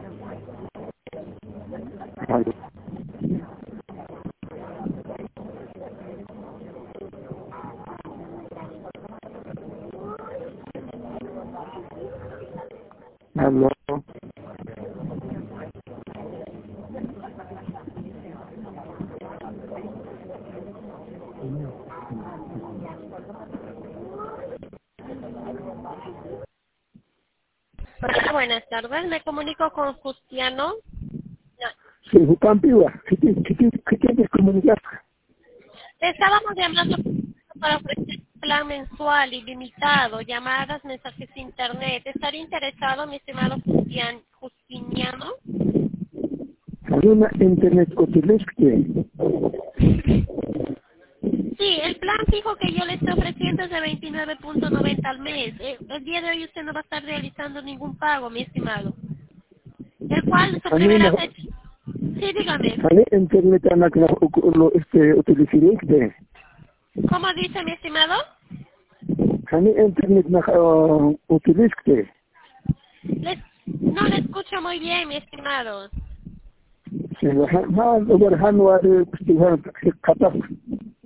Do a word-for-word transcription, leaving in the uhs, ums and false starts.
Aló. Aló. Hola, buenas tardes. Me comunico con Justiano. No. Sí, Jucampiwa, ¿qué te- qué te- qué tienes que comunicar? Te estábamos llamando para ofrecer un plan mensual ilimitado, llamadas, mensajes de internet. ¿Estaría interesado, mi estimado Justian, Justiniano? Hay una internet utilizque. Sí, el plan fijo que yo le estoy ofreciendo es de veintinueve punto noventa al mes. Eh, El día de hoy usted no va a estar realizando ningún pago, mi estimado. El cual su Hay una, primera fecha. Sí, dígame. hay internet en la que lo, lo, este, utilizque. ¿Cómo dice, mi estimado? Hay internet en la que utilizque. Les- no le escucho muy bien, mi estimado. Sí, ha, ha, lugar han, wa, este, ha, cataf.